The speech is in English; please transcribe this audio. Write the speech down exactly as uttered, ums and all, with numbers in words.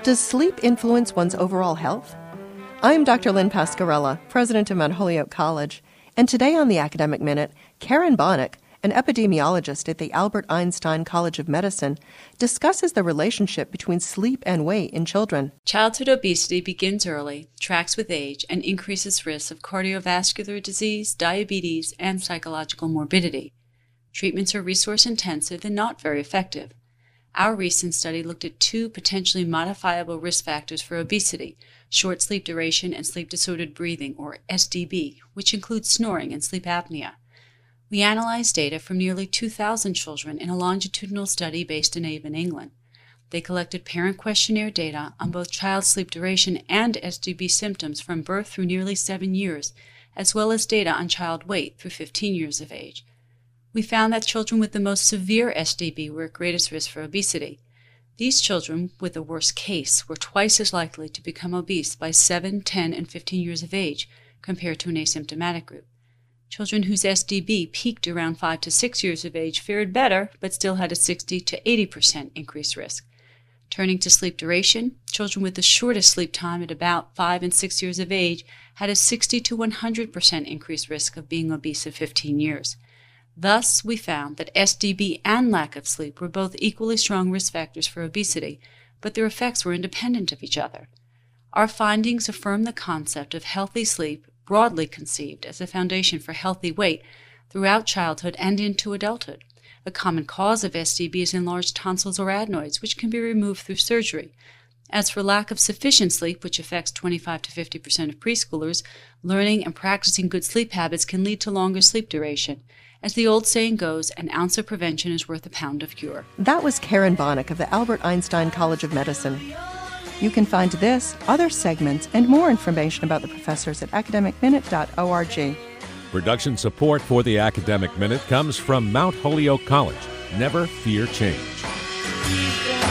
Does sleep influence one's overall health? I'm Doctor Lynn Pascarella, president of Mount Holyoke College, and today on the Academic Minute, Karen Bonnick, an epidemiologist at the Albert Einstein College of Medicine, discusses the relationship between sleep and weight in children. Childhood obesity begins early, tracks with age, and increases risks of cardiovascular disease, diabetes, and psychological morbidity. Treatments are resource-intensive and not very effective. Our recent study looked at two potentially modifiable risk factors for obesity, short sleep duration and sleep-disordered breathing, or S D B, which includes snoring and sleep apnea. We analyzed data from nearly two thousand children in a longitudinal study based in Avon, England. They collected parent questionnaire data on both child sleep duration and S D B symptoms from birth through nearly seven years, as well as data on child weight through fifteen years of age. We found that children with the most severe S D B were at greatest risk for obesity. These children with the worst case were twice as likely to become obese by seven, ten, and fifteen years of age compared to an asymptomatic group. Children whose S D B peaked around five to six years of age fared better, but still had a sixty to eighty percent increased risk. Turning to sleep duration, children with the shortest sleep time at about five and six years of age had a sixty to one hundred percent increased risk of being obese at fifteen years. Thus, we found that S D B and lack of sleep were both equally strong risk factors for obesity, but their effects were independent of each other. Our findings affirm the concept of healthy sleep, broadly conceived as a foundation for healthy weight, throughout childhood and into adulthood. A common cause of S D B is enlarged tonsils or adenoids, which can be removed through surgery. As for lack of sufficient sleep, which affects twenty-five to fifty percent of preschoolers, learning and practicing good sleep habits can lead to longer sleep duration. As the old saying goes, an ounce of prevention is worth a pound of cure. That was Karen Bonnick of the Albert Einstein College of Medicine. You can find this, other segments, and more information about the professors at academic minute dot org. Production support for the Academic Minute comes from Mount Holyoke College. Never fear change.